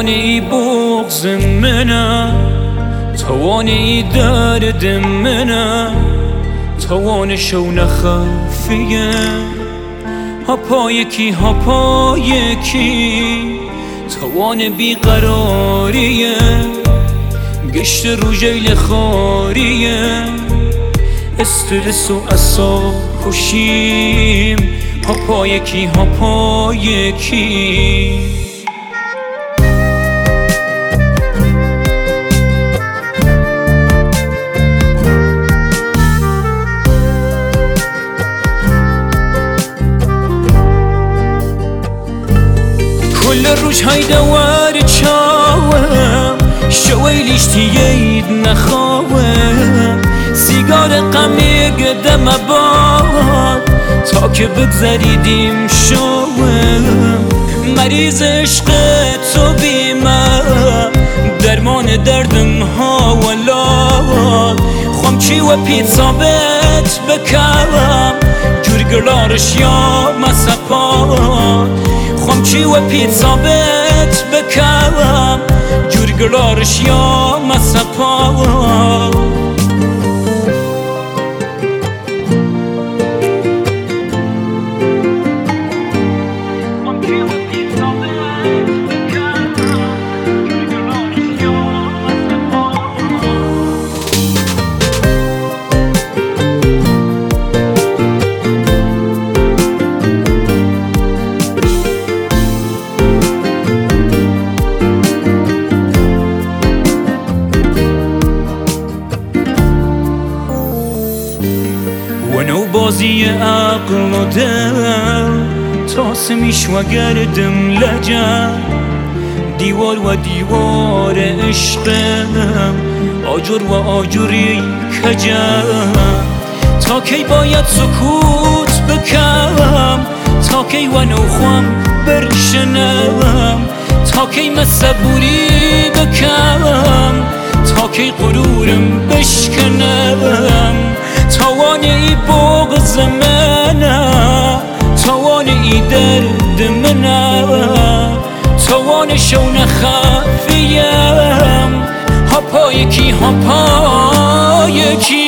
توانی بغض منم، توانی درد منم، توان شو نخفیه هاپا یکی هاپا یکی، توان بیقراریه گشت رو جیل خاریه، استرس و عصا خوشیم هاپا یکی هاپا یکی. كل روش هيدا وارد شويليش تييد نخاوم سيجار قمي قدم باد تا که بگذریدیم شوم مریض عشق تو بیمه درمان دردم ها ولاد خوام چی و پیتزا بت بکم جورگلارش یا مسپاد خوام چی و پیتزا بت بکم جورگلارش یا مسپاد. ونو بازی عقل و دل تاسمیش و گردم لجم دیوار و دیوار عشقم آجر و آجری کجم تا کی باید سکوت بکم تا کی و نوخوام برشنم تا کی مصبوری بکم تا کی غرورم بشکنم توانی بغض منم توانی درد منم توان شو نخفیم هاپا یکی هاپا یکی.